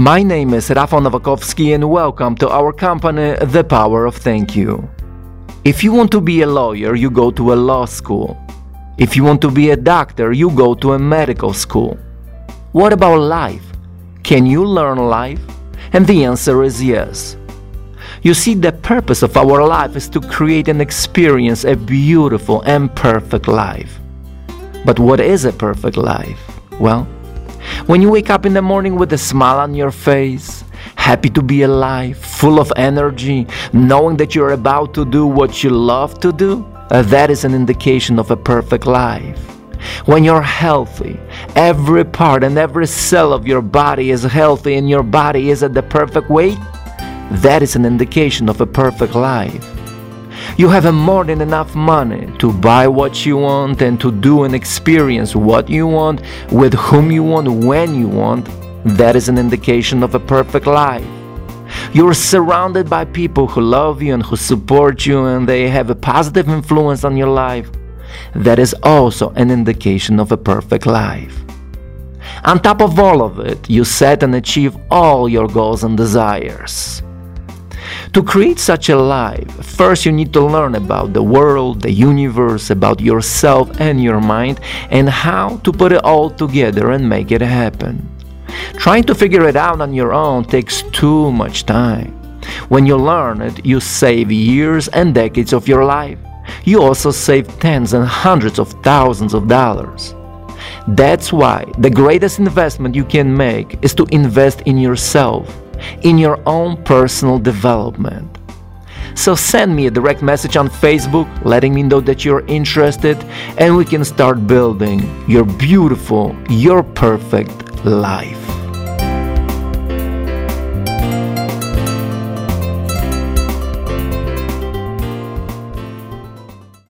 My name is Rafał Nowakowski and welcome to our company, The Power of Thank You. If you want to be a lawyer, you go to a law school. If you want to be a doctor, you go to a medical school. What about life? Can you learn life? And the answer is yes. You see, the purpose of our life is to create and experience a beautiful and perfect life. But what is a perfect life? Well, when you wake up in the morning with a smile on your face, happy to be alive, full of energy, knowing that you're about to do what you love to do, that is an indication of a perfect life. When you're healthy, every part and every cell of your body is healthy and your body is at the perfect weight, that is an indication of a perfect life. You have more than enough money to buy what you want and to do and experience what you want, with whom you want, when you want. That is an indication of a perfect life. You're surrounded by people who love you and who support you, and they have a positive influence on your life. That is also an indication of a perfect life. On top of all of it, you set and achieve all your goals and desires. To create such a life, first you need to learn about the world, the universe, about yourself and your mind, and how to put it all together and make it happen. Trying to figure it out on your own takes too much time. When you learn it, you save years and decades of your life. You also save tens and hundreds of thousands of dollars. That's why the greatest investment you can make is to invest in yourself, in your own personal development. So send me a direct message on Facebook letting me know that you're interested, and we can start building your beautiful, your perfect life.